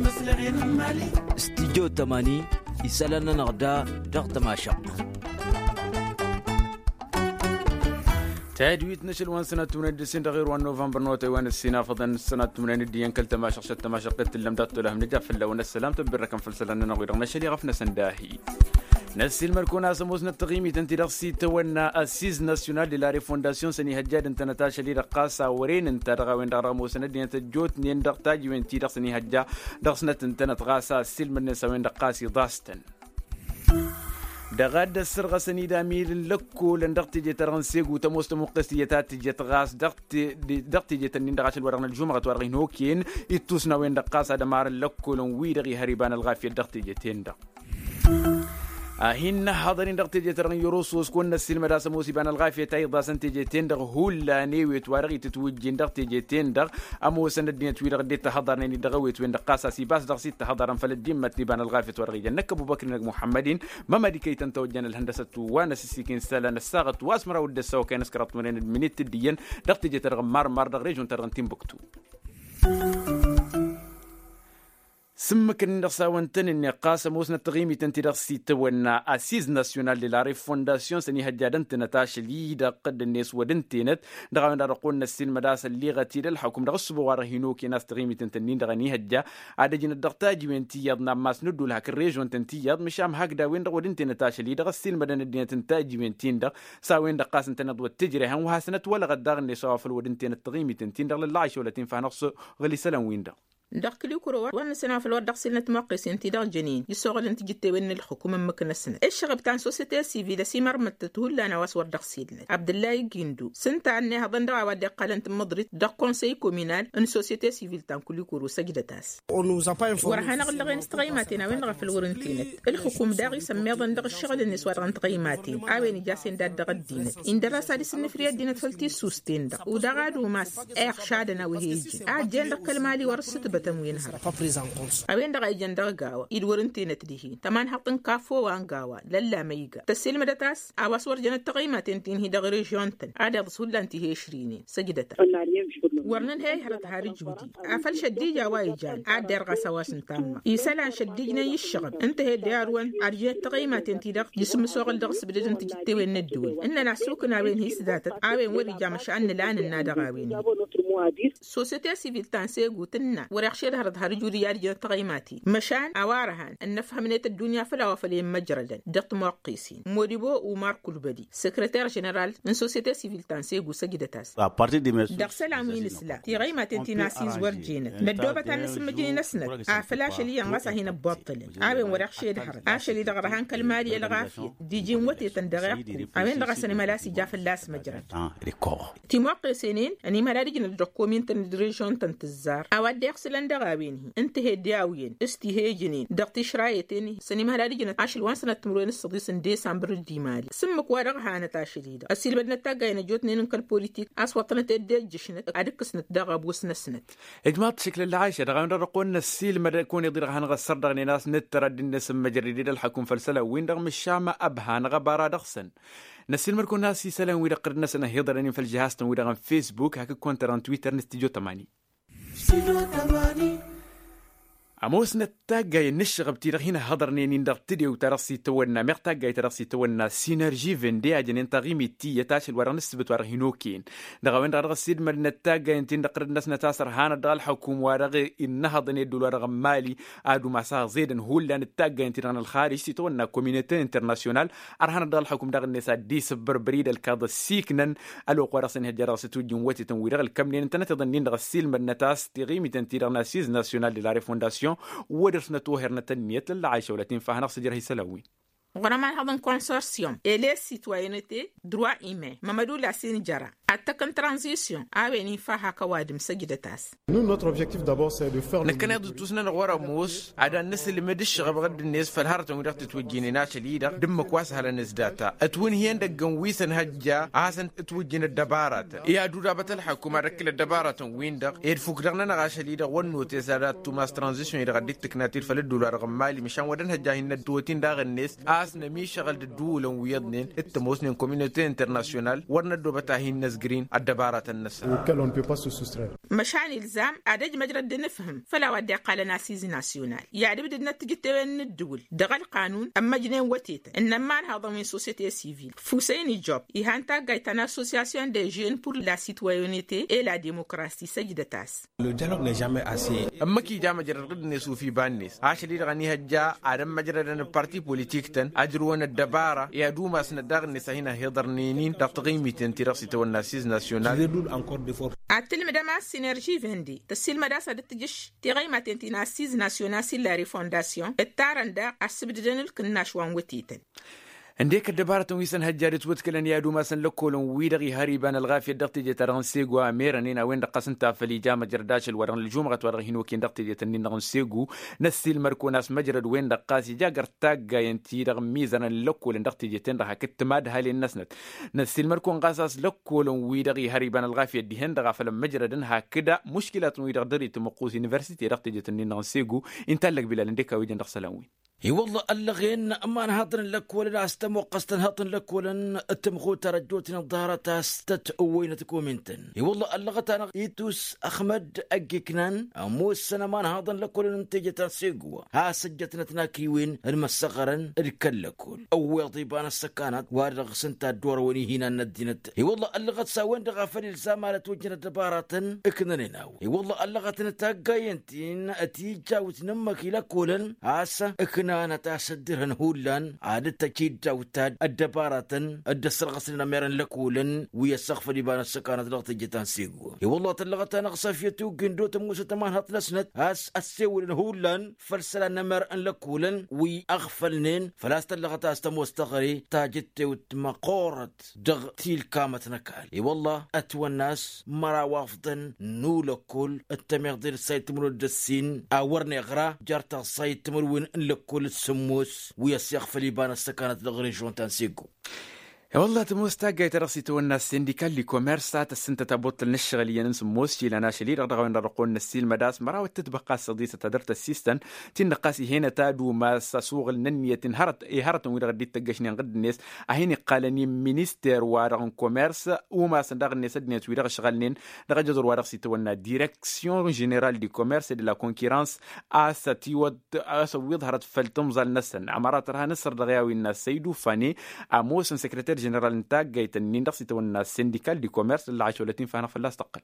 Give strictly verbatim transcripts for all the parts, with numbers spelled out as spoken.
استديو تماني يسالنا نغدا دغت ماشق تادويت نشل وان سنة تمنين دسين تغير وان نوفمبر نوتي وان السنة فضن السنة تمنين الديان كل تماشق شت تماشق قلت اللي مدات لهم نجاف الله ون السلام تبركم في السلام نغير نشل يغفنا سنداهي نسي المركونة سموسنا التغيمي تنتي رقصي تونا أسيز ناسيونال دي لاري فونداسيون سني هجاد انت نتاشا لي رقاصة ورين انت رغا وين رغمو سند انت جوت نين رقتاجي وين تي رقصني هجا رقصنا انت نتغاسا سيل من نسا وين رقاسي ضاستن دغاد السرغة سنيدا ميل لكو لندقتي جي ترانسيغو تموست مقصيتات جي تغاس دقتي دقتي جي تنين دغاش الورغن الجمعة توارغين هوكين يتوسنا وين دقاسة دمار لكو لنوي دغي هريبان الغافية دقتي جي تيندا أهين حاضرين دقتي جي تران يوروسوس كون السلمة دا سموسي بان الغافية تايضا سنتي جي تيندغ هولا نيوي توارغي تتوجين دقتي جي تيندغ أمو سند دين تويرغ دي تحضر نيني دغويت وين دقاسة سيباس دغسي تحضر فالدين متني بان الغافية توارغي جنك أبو بكر محمدين مما دي كي تنتوجين الهندسة وانا سيسيكين سالا نساغت واسمرا ودسا وكان اسكرات منين المنيت الدين دقتي جي ترغ مار مار دغريجون ترغن تيمبكتو سمك النقصاون تن النقاس موسنا التغيمي تنتدرسي تونا أسيز ناسيونال دي لاري فونداسيون سني هجادن تنتاش لي دا قد الناس ودنتينت دغاون دا قولنا السين مداس اللي غتي للحكم دغصبو وارهينوكي ناس تغيمي تنتنين دغني هجا عاد جن الدغتاجي وين تيادنا ماس ندو لها كريجون تنتياد مشام هكدا وين دغ تنتاش لي دغسين مدن الدنيا تنتاجي وين تيندا ساوين دقاس تندو تجري هن وهاسنه ولا غداغ اللي سوافل ودنتين التغيمي تنتين دغ للعيش ولا تنفع نقص غلي سلام وين دا دقلي كرو وانا سنه في الوضع سنه مقيس انت دا جنين يسوغل انت جتي وين الحكومه مكن السنه الشغب تاع سوسيتي سيفيل سيمر متتهول انا واسور دقسيدنا عبد الله جندو سنت عني هضن دا ودي قال انت مدريد دا كونساي كومينال ان سوسيتي سيفيل تاع كل كرو سجدتاس ورهنا غلغين استقيماتنا وين في الورنتينت الحكومه دا يسمي ظن دا الشغل النسوان عن تقيماتي عاوني جاسين دا دغدينت ان دراسه دي سن فريد دينت فلتي سوستين دا ودا غادو ماس اخ شادنا وهيجي اجين دا كلمالي ورست تموين هذا أبين دقا يجن دقا قاوة يدورنتين تديهين تمان حقن كافو وان قاوة للا ميقا تسيل مدتاس أباسور جنة تقيماتين تنهي دقا ريجيونتن عادة بصول لانتي هيشريني سجدتا ورنن هاي هرط هاري جودي عفل شديجا وايجان عاد درغا سواسن تاما يسالان شديجنا يشغب انت هاي دياروان عرجية تقيماتين تدق جسم سوغل دغس بدجن تجتي وين الدول إننا نعسوكنا وين هي سداتت عاوين ورجا مشان لان النادغا وين سوسيتي سيفيل تانسيقو تنا ورخشي هرد هرجوري يارجي تقيماتي مشان أوارهان أن نفهم نيت الدنيا فلا وفلين مجردا دقت موقيسين موديبو ومار كولبدي سكرتير جنرال من سوسيتي سيفيل تانسيغو سجدتاس دق سلامين السلا تيغيما تنتيناسيز ورجينت ندوبة تانسم مجيني نسنت عفلاش اللي ينغسا هنا ببطلين عاوين ورخشي دهرد عاشلي دغرهان كالمالي الغافية دي جين وطي تندغيقو عاوين دغساني ملاسي جاف اللاس مجرد تي موقيسينين أني ملارجين الدقومين تندريجون تنتزار أود يغسلن دغاوينه انت هدياوين استهاجنين دقتي شرايتين سني مهلادجنا عاشل وان سنه تمرين الصديس ديسمبر الديمالي سمك ورغ هانه تاشليدا اسيل بدنا تاغاينا جوتنين نكل بوليتيك اسوطنا تدجشن ادكسنت دغابوسنا سنت اجماط شكل العايشه دغاون رقون السيل ما يكون يدير هان غسر دغني ناس نترد الناس مجريد الحكم فلسله وين دغ الشام ابهان غبارا دغسن نسيل مركون ناس يسلم ويدا قرنا سنه هيضرني في الجهاز ويدا فيسبوك هكا كونت ران تويتر نستيجو تماني أموس نتاجي نشغب تيرغ هنا هضرني ندرتدي وترسي تونا مرتاجي ترسي تونا سينرجي فندي أجن انتغيمي تي يتاش الورن نسبت ورهينوكين دغوين رغ السيد من نتاجي انتين دقر الناس نتاسر هانا دغ الحكوم ورغ النهض ندول ورغ مالي أدو مسار زيدن هولا نتاجي انتين عن الخارج تتونا كوميونيتي انترناسيونال أرهانا دغ الحكوم دغ الناس دي سبر بريد الكاض السيكنن ألو قرصن هجرا ستوجين وتي تنويرغ الكملين انتنا تظنين دغ السيل من نتاس تغيمي تنتيرغ ناسيز ناسيونال دي لاري فونداسيون ودرسنا توهرنا تنمية للعيشة ولا تنفع نفس جرهي سلوي غرمان هذا كونسورسيوم إلى سيتوينتي دروا إيمي ممدو لاسين جرا أتكن ترانزيشن أويني فها كوادم سجدتاس. نكنا دوتوسنا نغورا موس عدا الناس اللي مدش غبغد الناس فالهرة ودرت توجيني ناش ليدا دم كواس على الناس داتا أتون هي عندك جنويسن هجا عشان توجين الدبارات يا دورابة الحكومة ركل الدبارات وين دق يدفوك دغنا نغاش ليدا ونو تزارات توماس ترانزيشن يرغديك تكناتير فللدولار غمالي مشان ودن هجا هنا دوتين داغ الناس أصلا مي شغل الدول ويدنين التموسن كوميونيتي انترناسيونال ورنا دوبتا هي الناس تقرين الدبارة النسا مشان إلزام عدد مجرد نفهم فلا ودي قال ناسيز ناسيونال يعني بدنا تجتوين الدول دغل قانون أما جنين وتيتا إنما هذا من سوسيتي سيفيل فوسيني جوب إهانتا جايتنا أسوسياسيون دي جين pour la citoyenneté et la démocratie سجدتاس Le dialogue n'est jamais assez. أما كي جا مجرد نسو في بانيس عشان يرغني هجا عدم مجرد البارتي بوليتيكتن أجرون الدبارة يا دوما سنداغ النسا هنا هيضرنينين تقيمي تنترسي تو الناسيز ناسيونال أتل مدام سينرجي فندي تسيل مدرسة دتجش تغيمة تنتيناسيز ناسيونال سيلا ريفونداسيون التارندا أسبددن الكناش وان وتيتن عندك الدبارة ويسن هجارت وتكلن يا دوما سن لكولن ويدغي هاريبان الغافية دقتي جتران سيغو أميرانين وين دقسنتا فليجا مجرداش الورن الجمعة ورغين وكين دقتي جتنين نغن سيغو نسيل مركوناس مجرد وين دقاسي جا قرتاقا ينتي رغم ميزانا لكولن دقتي جتن رها كتماد هالي النسنت نسيل مركون قاساس لكولن ويدغي هاريبان الغافية ديهن دغا فلم مجردن هكذا مشكلة ويدغدري تمقوس يونيفرسيتي دقتي جتنين نغن سيغو انتالك بلا لندكا ويجن دقسلاوين اي والله اللغين اما نهضن لك ولا استمو قصتن هطن لك ولا التمخو ترجوتنا الظاهرة استت وين تكومنتن اي والله اللغت انا ايتوس احمد اجكنان امو السنه ما نهضن لك ولا نتيجه سيقوا ها سجتنا تناكيوين المسقرن الكلكول او طيبان السكانات وارغ سنت الدور وني هنا ندينت اي والله اللغت ساوين دغفل الزماله وجنا دباراتن اكنناو اي والله اللغت نتاقاينتين اتيجا وتنمك لكولن هاسا أنا تأسدرهن هولان عادة كيد وتاد الدبارة الدسر غسلنا ميرن لكولن ويسقف لبان السكانة لغت جتان سيقوا يا والله تلغت أنا غصافيتو جندو تموسى تمان هطلسنت هاس السيولن هولان فرسلنا ميرن لكولن ويأغفلنين فلاست اللغت أستمو استغري تاجت وتمقورت دغ تيل كامت نكال يا والله أتوى الناس مرا وافضن نولكول التمغدير السيد تمرو الدسين أورني غرا جارتا السيد تمروين لكل كل السموس ويسيخ فليبان السكانة لغريجون تنسيقو والله تموس تاقاي ترسي تونا السنديكال لي كوميرسات السنة تبوت النشغلية نسموس شي لنا شليل رغوين رقون السيل مداس مراوة تتبقى الصديسة تدرت السيستن تنقاسي هنا تادو ما ساسوغ الننية تنهرت ايهارت ويرغدي تقاشني نغد الناس اهيني قالني مينيستير وارغن كوميرس وما سنداغ الناس الدنيا تويرغ شغالين رغجدر وارغسي تونا ديريكسيون جينيرال دي كوميرس دي لا كونكيرانس اسا تيود اسا ويظهرت فلتمزل نسن عمارات رها نصر دغياوي الناس سيدو فاني اموسن سكرتير جنرال نتاج جايت النين دقسي تونا السنديكال دي كوميرس اللي عشولتين فانا فلاس تقل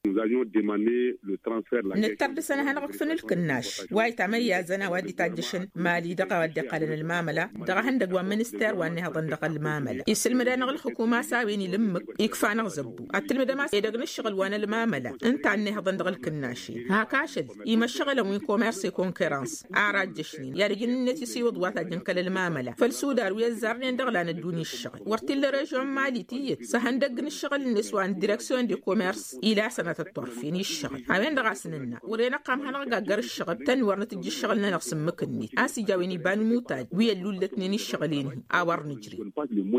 نتر سنة هنغق فن الكناش واي تعمل زنا وادي تاجشن مالي دقا ودي قالن الماملة دقا هندق ومنستر واني هضن دقا الماملة يسلم دانا الحكومة ساويني لمك يكفى نغزبو التلم دا ما يدقن الشغل وانا الماملة انت عني هضن دقا الكناشي هاكاشد يما الشغل وين كوميرسي كونكيرانس اعراج جشنين يا رجل النتي سيوض واتا جنكال الماملة فالسودار ويزارنين دغلان الدوني الشغل ورتل رجعون مالي تيت سهندقن الشغل النسوان ديركسيون دي كوميرس الى سنة الطرفين الشغل عوين دغاسننا ورينا قام هنغا قاقر الشغل تنور نتجي الشغل نقسم مكني اسي جاويني بان موتاج ويلو لتنين الشغلين اور نجري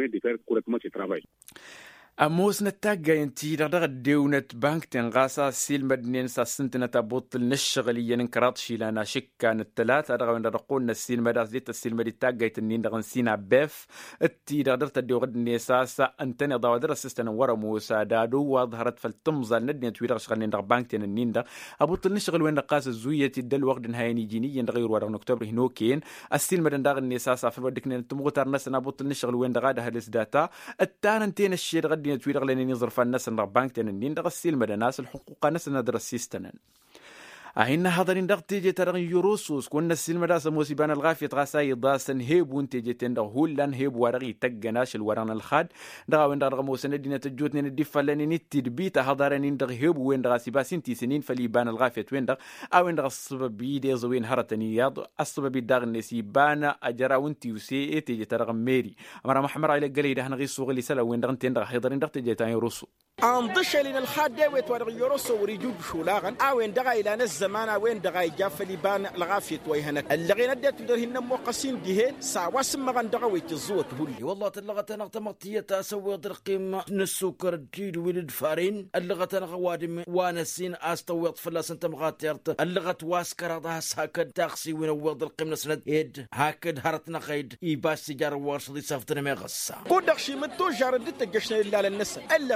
أموس نتاجا ينتي رغد ديونة بنك تنغاسا سيل مدنين ساسنتنا تبطل نشغليا انكرات شيلانا شكا الثلاثة رغم رقون السيل مداس ديت السيل مدي تاجا يتنين رغن سينا بيف التي رغدرت ديوغد نيساسا انتني ضوادر السيستن ورا موسى دادو وظهرت فالتمزل ندني تويرغ شغلين رغ بنك تنين دا أبطل نشغل وين رقاس الزوية دل وقت نهايني جينيا رغير ورغن اكتوبر هنوكين السيل مدن داغ النيساسا في الودكنين تمغتر نسنا أبطل نشغل وين رغادها لسداتا التاننتين الشير غد تويرغ لين يظرف الناس البنك تنين دغسيل مدناس الحقوق ناس ندرس سيستنن أهين هذا ندقتي جترن يوروسوس كنا السلم راس موسيبان الغافية غاساي ضاسن هيب وانت جتن هولان هيب ورغي تجناش الوران الخاد دغا وين دغ موسن دينا تجوتني ندفع لني تدبيت هذارن دغ هيب وين دغ سيباسين تي سنين فليبان الغافية وين دغ او وين دغ السبب بيدي زوين هرتني ياض السبب دغ نسيبان اجرا وانت يسي تي جترن ميري امر محمر على قليل هنا غي سوق اللي سلا وين دغ تين دغ حيدرين دغ جتان يوروسو انضش لنا الخاد دويت ورغ يوروسو وريجوب شولاغن او وين دغ الى نز زمانا وين دغاي جاف لبان لغافيت ويهنك اللي غير ندت درهن موقسين ديهن ساواس مغان دغويت الزوت هولي والله تلغت انا تمطيه تسوي درقيم نسكر جيد ولد فارين اللغت انا غوادم وانسين استويط فلاس انت مغاتيرت اللغت واسكر هذا ساكد تاخسي وين ود القيم نسند ايد هاكد هرتنا خيد يباس سيجار ورصدي صفتنا ما غصا قدخشي متو جار دت جشنا الا للنس اللي غير دخس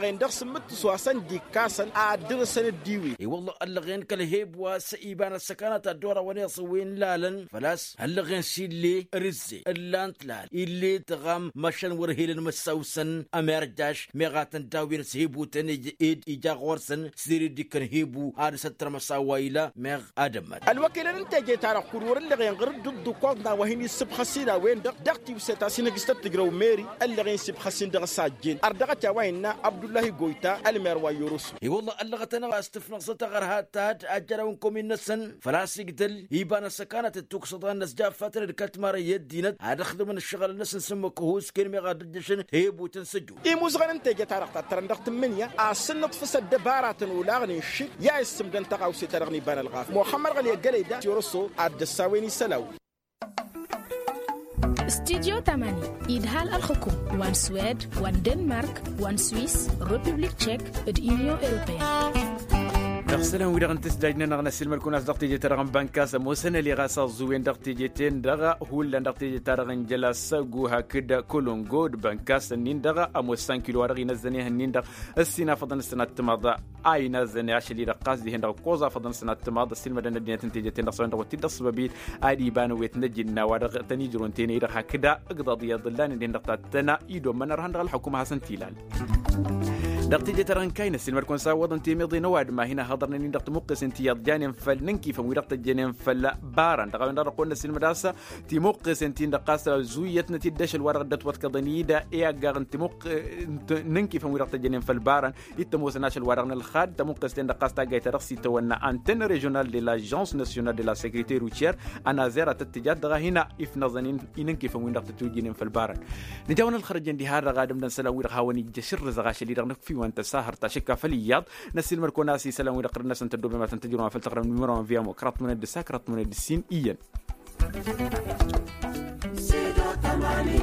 سمت سواسن دي كاسن ادرسن الديوي اي والله اللغين كالهيب وسيبان السكانات الدورة ونيصوين لالن فلاس اللغين سيلي رزي اللانت لال اللي تغام مشان ورهيلن مساوسن اميرجاش ميغاتن داوين سيبو تني ايد ايجا غورسن سيري ديكن هيبو اد ستر مساويلا ميغ ادمت الوكيل انت جيت على قرور اللغين غير ضد كوغنا وهني سبخسينا وين دق دقتي وسيتاسين قستت تجرو ميري اللغين سبخسين دغ ساجين اردغت وين عبد الله غويتا المير ويروس اي والله اللغتنا استفنق ستغرهات تاد اجرونكم النسن فلاس يقتل يبان السكانات التوكسضان الناس جاب فتره الكتمار يدينت هذا خدم من الشغل الناس نسمى كهوس كلمه غادجن هيبو تنسجو اي موزغن انت جيت على ترندقت منيا اسنط فس الدبارات ولاغني الشيك يا اسم دن تقاو سترغني بان الغاف محمد غلي قليدا يورسو عبد الساويني سلاو استديو ثمانية إدهال الحكوم وان سويد وان دنمارك وان سويس ريبوبليك تشيك اليونيون أوروبية دغسلان ويدا غنتسداجنا نغنا سلم كون دغتي جي ترغم بانكاس موسن اللي غاسا زوين دغتي جي تين دغا هول دغتي جي ترغن جلاس غو هكدا كولونغو بانكاس نين دغا امو خمسة كيلو ورغي نزني هنين دغ السينا فضن السنه تمضى اي نزني عشلي دقاس دي هند قوزا فضن السنه تمضى سلم دنا دنيا تنتي تين دغسلان دغتي دغسبابيت ادي بانو ويتنجينا ورغ تني جرون تين دغ هكدا اقضى ضلان دين دغتنا ايدو من رهن الحكومه حسن تيلال دقتي جتران كاين السلمر كون ساوضن تيميضي نواد ما هنا هضرنا نين دقت مقس انتي جانين فلنكي فمويرقت جانين فل بارن دغا نرقون السلمر داسا تي مقس انتي دقاس زويتنا تدش الورق دت وتكضنيدا اي غارن تي مق ننكي فمويرقت جانين فل بارن يتموس ناش الورق الخاد تمقس تين دقاس تا جاي ترسي تونا انتن ريجونال دي لاجونس ناسيونال دي لا سيكوريتي روتيير انا زيره تتجاد دغا هنا افنظنين ينكي فمويرقت توجين فل بارن نجاون الخرجين دي هذا غادم نسلاوي هاوني جشر زغاش اللي رغنك في وانت ساهر تشكا فلياض نسيل مركوناسي سلام ويقر الناس انت دوب ما تنتجرون ما فلتقرا من مرام فيها مكرت من الدساكرت من الدسين ايا سيدو تماني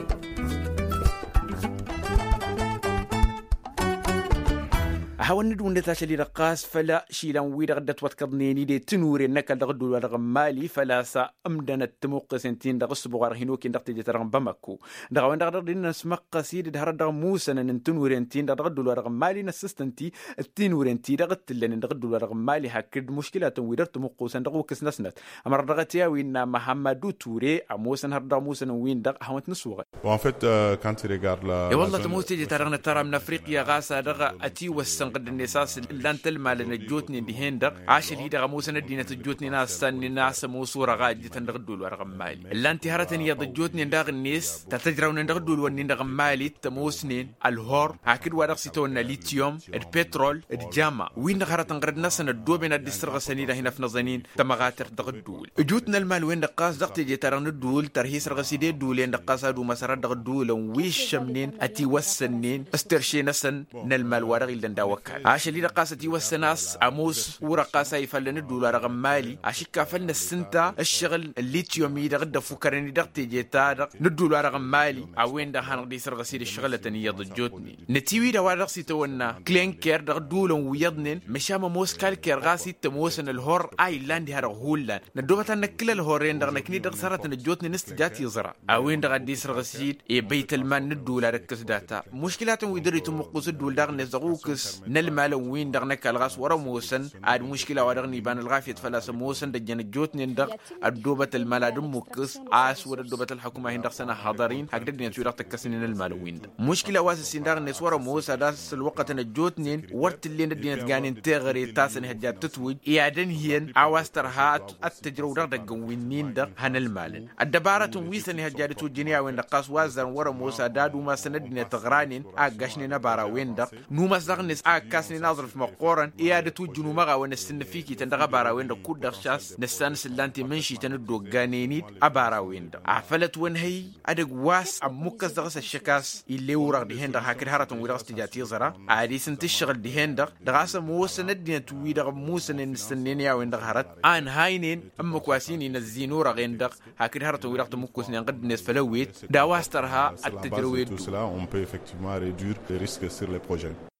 هاون ندون نتاش اللي رقاس فلا شيلان ويدا غدت وتكضنيني دي تنوري نكال دغدو ولا مالي فلا سا امدن التموق سنتين دغس بغار هينوكي دغت جترغم بمكو دغ دغ دين نسمق سيد دهر دغ موسى نن تنوري انتين دغدو ولا مالي نسستنتي التنوري انتي دغت لن دغدو ولا مالي هكد مشكله ويدر تموق سندغ كسنسنت امر دغتيا وين محمد توري اموسن هر دغ موسى وين دغ هاونت نسوغ وان فيت كانت ريغار لا والله تموتي جترغنا ترى من افريقيا غاسا دغ اتي وسن قد الناس لانتل مال نجوتني بهندق عاش لي دغ موسن دينه تجوتني ناس سن ناس موصوره غادي تندغدول ورغم مالي لانتي هرتني يضجوتني دغ الناس تتجرون ندغدول وني دغ مالي تموسنين الهور هاكد ودغ سيتون ليثيوم البترول الجاما وين هرتن غرد ناس ندوبنا ديسترغ سنيده هنا في نظنين تمغاتر دغدول جوتنا المال وين دقاس دغت جيترن الدول ترهيس رغسيدي دولين دقاس دو مسار دغدول ويش منين اتي وسنين استرشي نسن نلمال ورغ لندا وكال عشان لي رقاستي والسناس عموس ورقاسة يفلن الدولار رقم مالي عشان كافلنا السنتا الشغل الليثيوم يدغد فكرني دغتي جيتا الدولار رقم مالي عوين ده هنقدي سرغ سير الشغلة تانية ضجوتني نتيوي ده ورقسي تونا كلينكر دغدولن ويضنن مشام موس كالكر غاسي تموسن الهور ايلاند هرغ هولا ندوغة نكل الهورين دغ نكني دغ سرت نجوتني نستجاتي يزرع عوين دغ دي سرغ سير بيت المال الدولار ركز داتا مشكلات ويدري تمقص الدول دغ نزغوكس نلمال وين دغنك الغاس ورا موسن عاد مشكله ودغني بان الغافيه فلاس موسن دجن جوتني ندغ الدوبه المال دمكس عاس ور الدوبه الحكومه هندغ سنه حاضرين هكذا دي تشيرت تكسنين المال وين مشكله واس سندغ نس ورا موسى داس الوقت نجوتني ورت اللي ندي غانين تغري تاسن هجات تتوج يادن هين عواسترهات التجرو دغ وينين دغ هن المال الدباره ويسن هجات توجنيا وين دقاس وازن ورا موسى دادو ما سندني تغرانين اغاشني نبارا وين دغ نو مسدغنس اكاسني ناظر في مقورن إيادة توجنو مغا ونسن فيكي تندغ باراوين دا كود دخشاس نسان سلانتي منشي تندو غانينيد أباراوين دا عفلت ونهي أدق واس أموكس دغس الشكاس اللي ورغ دي هندا هاكد هارتون ويرغس تجاتي زرا عادي سنتشغل دي هندا دغاسا موسن الدين توي دغ موسن نسنين ياوين دغ هارت آن هاينين أمكواسين ينزينو رغين دغ هاكد هارتون ويرغ تموكوسنين قد نس فلويت دا واسترها التجرويد.